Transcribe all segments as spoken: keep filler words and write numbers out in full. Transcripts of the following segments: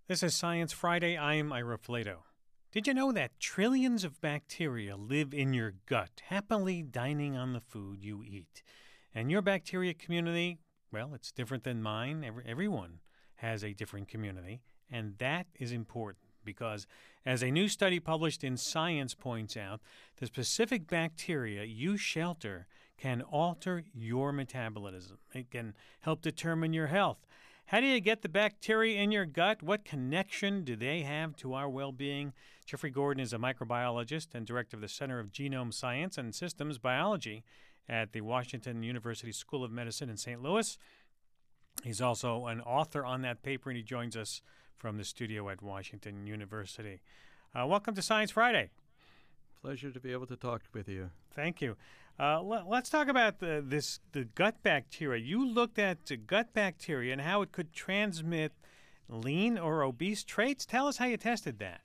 This is Science Friday. I'm Ira Flato. Did you know that trillions of bacteria live in your gut, happily dining on the food you eat? And your bacteria community, well, it's different than mine. Every, everyone has a different community, and that is important because, as a new study published in Science points out, the specific bacteria you shelter can alter your metabolism. It can help determine your health. How do you get the bacteria in your gut? What connection do they have to our well-being? Jeffrey Gordon is a microbiologist and director of the Center of Genome Science and Systems Biology at the Washington University School of Medicine in Saint Louis. He's also an author on that paper, and he joins us from the studio at Washington University. Uh, welcome to Science Friday. Pleasure to be able to talk with you. Thank you. Uh, let, let's talk about the, this the gut bacteria. You looked at uh, gut bacteria and how it could transmit lean or obese traits. Tell us how you tested that.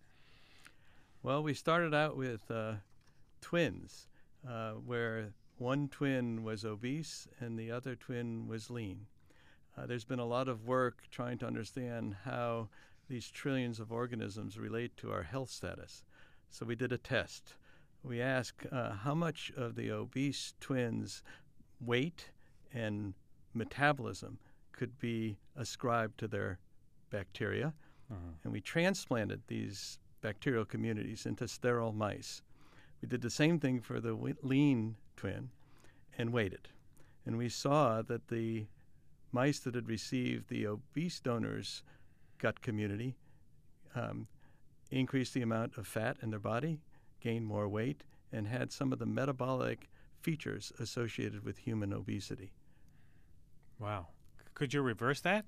Well, we started out with uh, twins, uh, where one twin was obese and the other twin was lean. Uh, there's been a lot of work trying to understand how these trillions of organisms relate to our health status. So we did a test. We asked uh, how much of the obese twins' weight and metabolism could be ascribed to their bacteria. Uh-huh. And we transplanted these bacterial communities into sterile mice. We did the same thing for the w- lean twin and waited. And we saw that the mice that had received the obese donor's gut community um, increased the amount of fat in their body, gained more weight, and had some of the metabolic features associated with human obesity. Wow. Could you reverse that?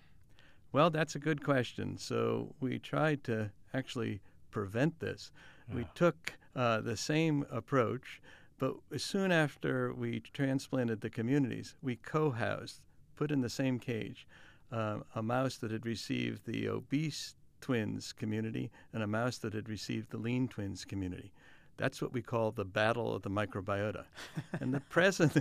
Well, that's a good question. So we tried to actually prevent this. Yeah. We took uh, the same approach, but soon after we transplanted the communities, we co-housed, put in the same cage, uh, a mouse that had received the obese twins community and a mouse that had received the lean twins community. That's what we call the battle of the microbiota. And the present,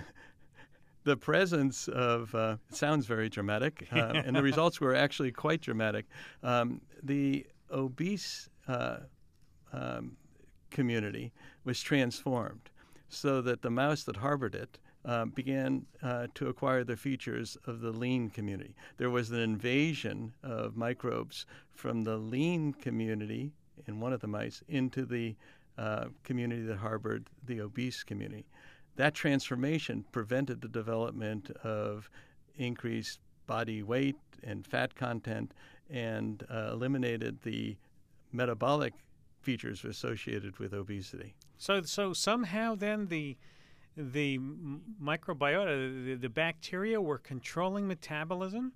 the presence of, uh, it sounds very dramatic, uh, and the results were actually quite dramatic. Um, the obese uh, um, community was transformed so that the mouse that harbored it Uh, began uh, to acquire the features of the lean community. There was an invasion of microbes from the lean community in one of the mice into the uh, community that harbored the obese community. That transformation prevented the development of increased body weight and fat content and uh, eliminated the metabolic features associated with obesity. So, so somehow then the The microbiota, the, the bacteria were controlling metabolism?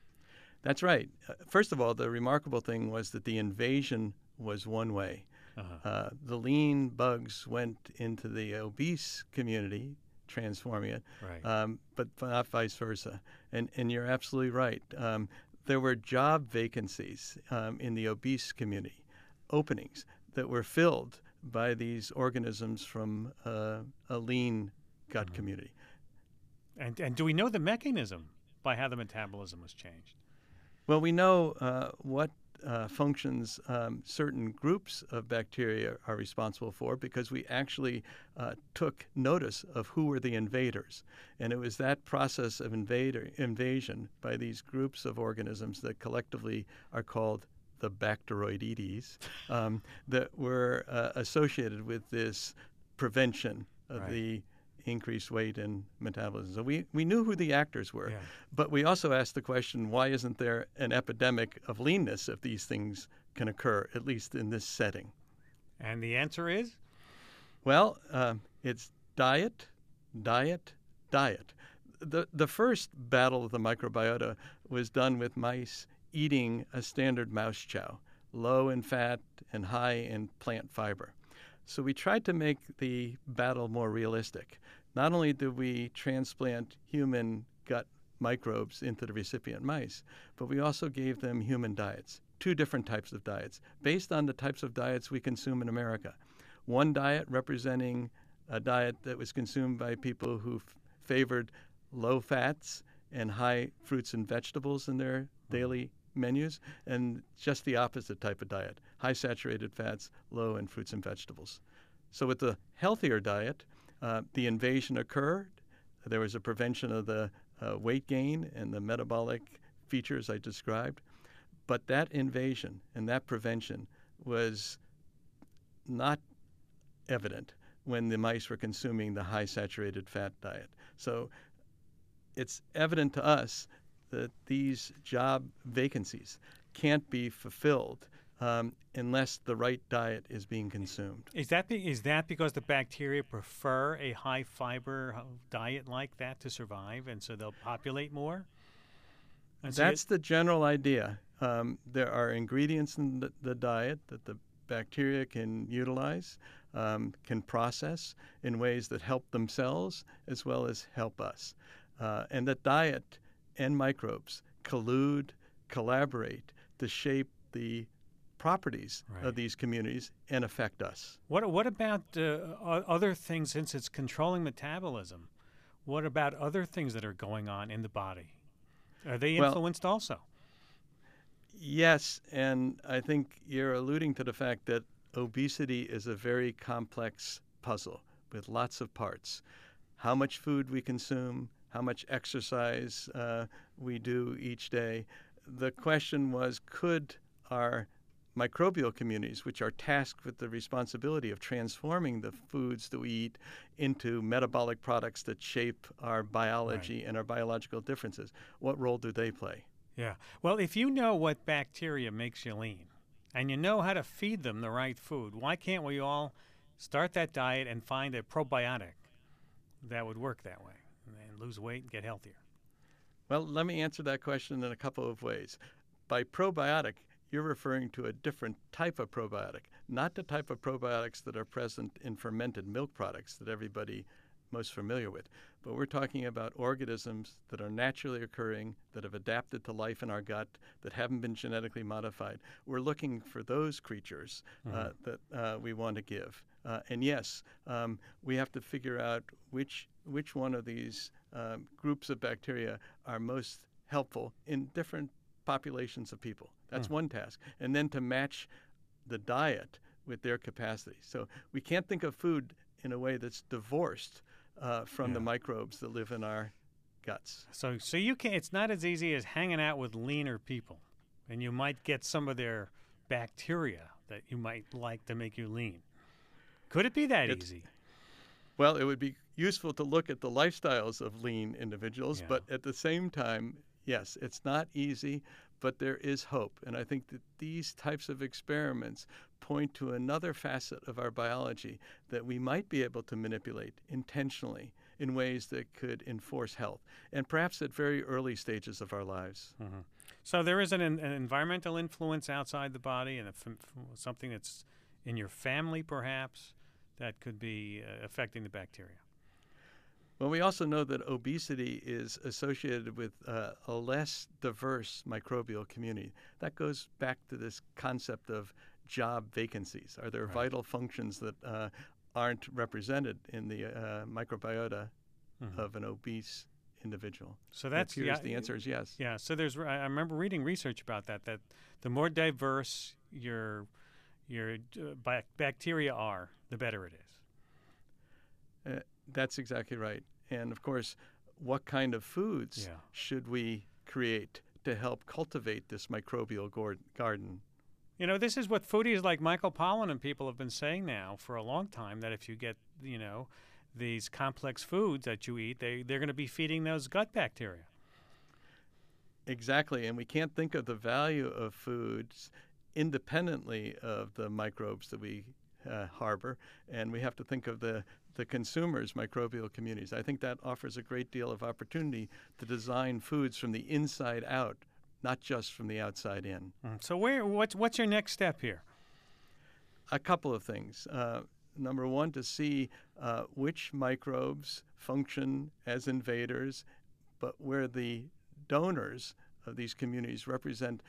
That's right. Uh, first of all, the remarkable thing was that the invasion was one way. Uh-huh. Uh, the lean bugs went into the obese community, transforming it, right. um, but not vice versa. And, and you're absolutely right. Um, there were job vacancies um, in the obese community, openings that were filled by these organisms from uh, a lean gut mm-hmm. community. And and do we know the mechanism by how the metabolism was changed? Well, we know uh, what uh, functions um, certain groups of bacteria are responsible for because we actually uh, took notice of who were the invaders. And it was that process of invader, invasion by these groups of organisms that collectively are called the Bacteroidetes, um, that were uh, associated with this prevention of right. the increased weight and metabolism. So we, we knew who the actors were, yeah. but we also asked the question, why isn't there an epidemic of leanness if these things can occur, at least in this setting? And the answer is? Well, uh, it's diet, diet, diet. The, the first battle of the microbiota was done with mice eating a standard mouse chow, low in fat and high in plant fiber. So we tried to make the battle more realistic. Not only did we transplant human gut microbes into the recipient mice, but we also gave them human diets, two different types of diets, based on the types of diets we consume in America. One diet representing a diet that was consumed by people who f- favored low fats and high fruits and vegetables in their daily menus, and just the opposite type of diet, high saturated fats, low in fruits and vegetables. So with the healthier diet, uh, the invasion occurred. There was a prevention of the uh, weight gain and the metabolic features I described. But that invasion and that prevention was not evident when the mice were consuming the high saturated fat diet. So it's evident to us that these job vacancies can't be fulfilled um, unless the right diet is being consumed. Is that be, is that because the bacteria prefer a high fiber diet like that to survive, and so they'll populate more? And so That's it, the general idea. Um, there are ingredients in the, the diet that the bacteria can utilize, um, can process in ways that help themselves as well as help us. Uh, and that diet and microbes collude, collaborate to shape the properties Right. of these communities and affect us. What what about uh, o- other things? Since it's controlling metabolism, what about other things that are going on in the body? Are they Well, influenced also? Yes, and I think you're alluding to the fact that obesity is a very complex puzzle with lots of parts. How much food we consume, how much exercise uh, we do each day. The question was, could our microbial communities, which are tasked with the responsibility of transforming the foods that we eat into metabolic products that shape our biology Right. and our biological differences, what role do they play? Yeah. Well, if you know what bacteria makes you lean, and you know how to feed them the right food, why can't we all start that diet and find a probiotic that would work that way, and lose weight and get healthier? Well, let me answer that question in a couple of ways. By probiotic, you're referring to a different type of probiotic, not the type of probiotics that are present in fermented milk products that everybody most familiar with. But we're talking about organisms that are naturally occurring, that have adapted to life in our gut, that haven't been genetically modified. We're looking for those creatures uh, Mhm. that uh, we want to give. Uh, and yes, um, we have to figure out which which one of these um, groups of bacteria are most helpful in different populations of people. That's Mm. one task. And then to match the diet with their capacity. So we can't think of food in a way that's divorced uh, from Yeah. the microbes that live in our guts. So, so you can. It's not as easy as hanging out with leaner people, and you might get some of their bacteria that you might like to make you lean. Could it be that It's- easy? Well, it would be useful to look at the lifestyles of lean individuals, Yeah. but at the same time, yes, it's not easy, but there is hope. And I think that these types of experiments point to another facet of our biology that we might be able to manipulate intentionally in ways that could enforce health, and perhaps at very early stages of our lives. Mm-hmm. So there is an, an environmental influence outside the body, and a f- f- something that's in your family, perhaps, that could be uh, affecting the bacteria. Well, we also know that obesity is associated with uh, a less diverse microbial community. That goes back to this concept of job vacancies. Are there Right. vital functions that uh, aren't represented in the uh, microbiota Mhm. of an obese individual? So that's it appears yeah, the answer is yes. Yeah. So there's. I I remember reading research about that. That the more diverse your your uh, bac- bacteria are, the better it is. Uh, that's exactly right. And of course, what kind of foods Yeah. should we create to help cultivate this microbial gor- garden? You know, this is what foodies like Michael Pollan and people have been saying now for a long time, that if you get, you know, these complex foods that you eat, they, they're going to be feeding those gut bacteria. Exactly. And we can't think of the value of foods independently of the microbes that we uh, harbor. And we have to think of the, the consumers' microbial communities. I think that offers a great deal of opportunity to design foods from the inside out, not just from the outside in. Mm. So where what's what's your next step here? A couple of things. Uh, number one, to see uh, which microbes function as invaders, but where the donors of these communities represent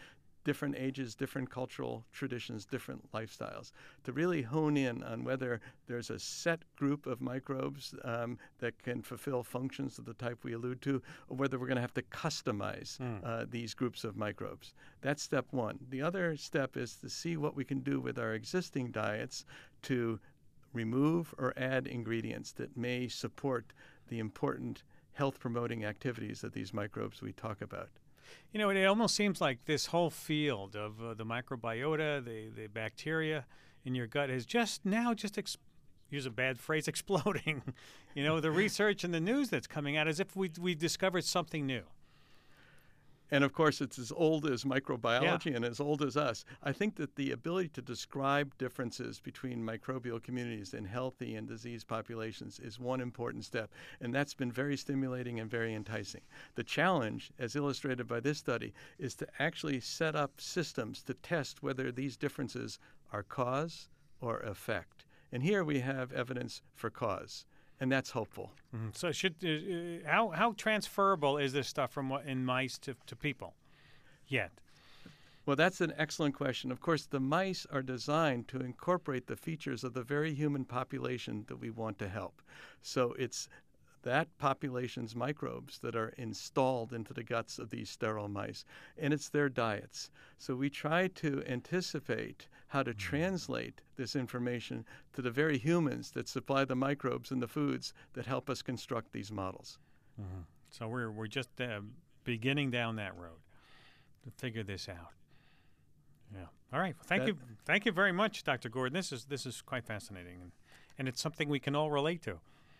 different ages, different cultural traditions, different lifestyles, to really hone in on whether there's a set group of microbes um, that can fulfill functions of the type we allude to, or whether we're going to have to customize Mm. uh, these groups of microbes. That's step one. The other step is to see what we can do with our existing diets to remove or add ingredients that may support the important health-promoting activities of these microbes we talk about. You know, it almost seems like this whole field of uh, the microbiota, the, the bacteria in your gut is just now just, ex- use a bad phrase, exploding. You know, the research and the news that's coming out as if we we discovered something new. And of course, it's as old as microbiology yeah. and as old as us. I think that the ability to describe differences between microbial communities and healthy and diseased populations is one important step. And that's been very stimulating and very enticing. The challenge, as illustrated by this study, is to actually set up systems to test whether these differences are cause or effect. And here we have evidence for cause. And that's hopeful. Mm-hmm. So, should uh, how how transferable is this stuff from what in mice to, to people? Yet, well, that's an excellent question. Of course, the mice are designed to incorporate the features of the very human population that we want to help. So it's that population's microbes that are installed into the guts of these sterile mice, and it's their diets. So we try to anticipate how to translate this information to the very humans that supply the microbes and the foods that help us construct these models. Mm-hmm. So we're we're just uh, beginning down that road to figure this out. Yeah. All right. Well, thank That, you. Thank you very much, Doctor Gordon. This is this is quite fascinating, and, and it's something we can all relate to.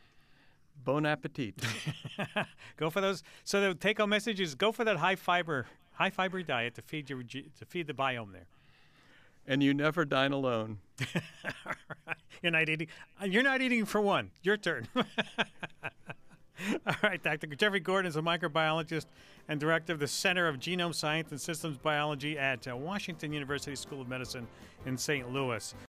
Bon appetit. Go for those. So the take-home message is go for that high fiber, high fiber diet to feed your to feed the biome there. And you never dine alone. You're not eating. You're not eating for one. Your turn. All right, Doctor Jeffrey Gordon is a microbiologist and director of the Center of Genome Science and Systems Biology at uh, Washington University School of Medicine in Saint Louis.